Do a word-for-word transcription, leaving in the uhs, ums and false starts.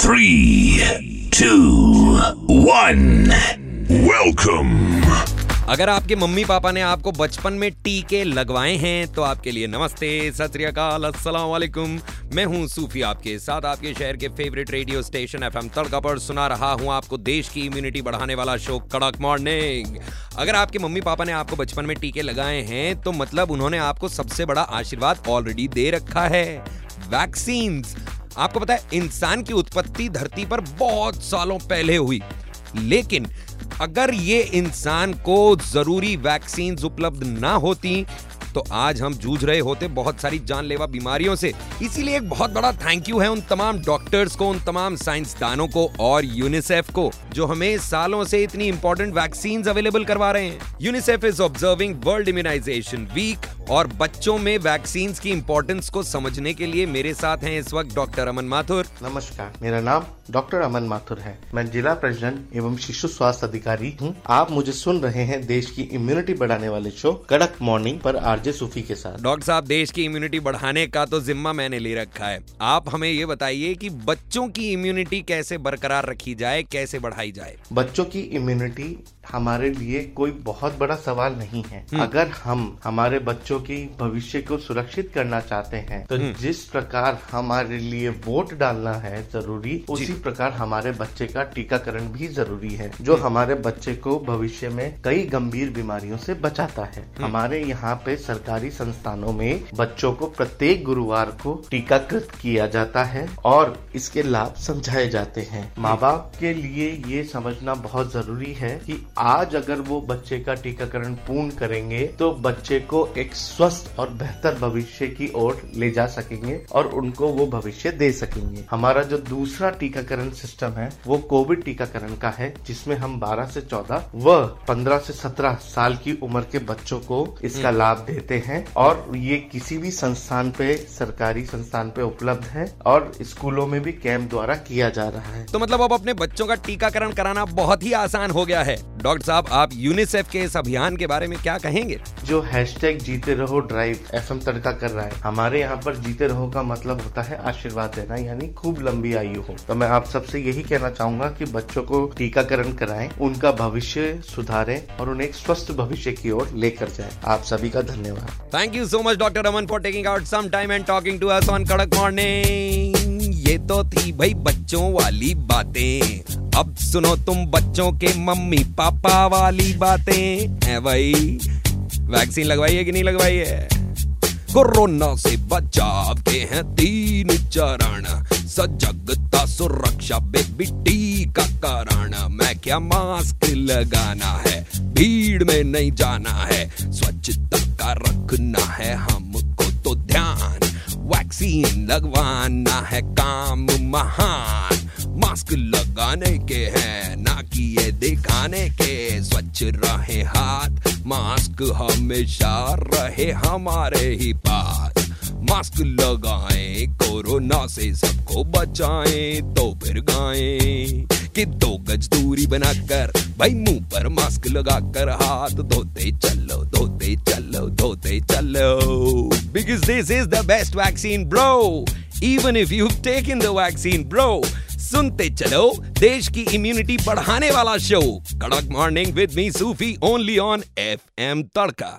Three to one welcome. अगर आपके mummy papa ने आपको बचपन में टीके लगवाए हैं तो आपके लिए नमस्ते, सत श्री अकाल, अस्सलाम वालेकुम। मैं हूं सूफी, आपके साथ आपके शहर के favourite radio station FM Tadka पर सुना रहा हूं आपको देश की इम्यूनिटी बढ़ाने वाला शो कड़क मॉर्निंग। अगर आपके मम्मी पापा ने आपको बचपन में टीके लगाए हैं तो मतलब उन्होंने आपको सबसे बड़ा आशीर्वाद ऑलरेडी दे रखा है, वैक्सीन्स। आपको पता है इंसान की उत्पत्ति धरती पर बहुत सालों पहले हुई, लेकिन अगर ये इंसान को जरूरी वैक्सीन्स उपलब्ध ना होती तो आज हम जूझ रहे होते बहुत सारी जानलेवा बीमारियों से। इसीलिए एक बहुत बड़ा थैंक यू है उन तमाम डॉक्टर्स को, उन तमाम साइंसदानों को और यूनिसेफ को जो हमें सालों से इतनी इंपॉर्टेंट वैक्सीन्स अवेलेबल करवा रहे हैं। UNICEF is observing world immunisation week और बच्चों में वैक्सीन्स की इंपॉर्टेंस को समझने के लिए मेरे साथ हैं इस वक्त डॉक्टर अमन माथुर। नमस्कार, मेरा नाम डॉक्टर अमन माथुर है। मैं जिला प्रेसिडेंट एवं शिशु स्वास्थ्य अधिकारी हूँ। आप मुझे सुन रहे हैं देश की इम्यूनिटी बढ़ाने वाले शो कड़क मॉर्निंग पर आरजे सूफी के साथ। डॉक्टर साहब, देश की इम्यूनिटी बढ़ाने का तो जिम्मा मैंने ले रखा है। आप हमें ये बताइए कि बच्चों की इम्यूनिटी कैसे बरकरार रखी जाए, कैसे बढ़ाई जाए। बच्चों की इम्यूनिटी हमारे लिए कोई बहुत बड़ा सवाल नहीं है। अगर हम हमारे बच्चों की भविष्य को सुरक्षित करना चाहते हैं तो जिस प्रकार हमारे लिए वोट डालना है जरूरी, उसी प्रकार हमारे बच्चे का टीकाकरण भी जरूरी है, जो हमारे बच्चे को भविष्य में कई गंभीर बीमारियों से बचाता है। हमारे यहाँ पे सरकारी संस्थानों में बच्चों को प्रत्येक गुरुवार को टीकाकृत किया जाता है और इसके लाभ समझाए जाते हैं। माँ बाप के लिए ये समझना बहुत जरूरी है कि आज अगर वो बच्चे का टीकाकरण पूर्ण करेंगे तो बच्चे को एक स्वस्थ और बेहतर भविष्य की ओर ले जा सकेंगे और उनको वो भविष्य दे सकेंगे। हमारा जो दूसरा टीकाकरण सिस्टम है वो कोविड टीकाकरण का है, जिसमें हम बारह से चौदह व पंद्रह से सत्रह साल की उम्र के बच्चों को इसका लाभ देते हैं और ये किसी भी संस्थान पे, सरकारी संस्थान पे उपलब्ध है और स्कूलों में भी कैंप द्वारा किया जा रहा है। तो मतलब अब अपने बच्चों का टीकाकरण कराना बहुत ही आसान हो गया है। डॉक्टर साहब, आप यूनिसेफ के इस अभियान के बारे में क्या कहेंगे? जो हैशटैग जीते रहो ड्राइव एफएम तड़का कर रहा है, हमारे यहाँ पर जीते रहो का मतलब होता है आशीर्वाद देना, यानी खूब लंबी आयु हो। तो मैं आप सबसे यही कहना चाहूंगा कि बच्चों को टीकाकरण कराएं, उनका भविष्य सुधारें और उन्हें एक स्वस्थ भविष्य की ओर लेकर जाएं। आप सभी का धन्यवाद। Thank you so much doctor Aman for taking out some time and talking to us on Kadak morning. ये तो थी भाई बच्चों वाली बातें। अब सुनो तुम बच्चों के मम्मी पापा वाली बातें। है भाई, वैक्सीन लगवाई है कि नहीं लगवाई है? कोरोना से बचाव के हैं तीन चरण, सजगता सुरक्षा बेबी टीकाकरण। मैं क्या मास्क लगाना है, भीड़ में नहीं जाना है, स्वच्छता का रखना है हमको तो ध्यान, वैक्सीन लगवाना है काम महान। मास्क लगाने के हैं ना कि ये दिखाने के, स्वच्छ रहे हाथ, मास्क हमेशा रहे हमारे ही पास। मास्क लगाएं, कोरोना से सबको बचाएं, तो फिर गाएं कि दो गज दूरी बनाकर भाई मुंह पर मास्क लगाकर हाथ धोते चलो, धोते चलो, धोते चलो। Because this is the best vaccine, bro. Even if you've taken the vaccine, bro. सुनते चलो देश की इम्यूनिटी बढ़ाने वाला show Kadak morning with me Sufi, only on FM tadka.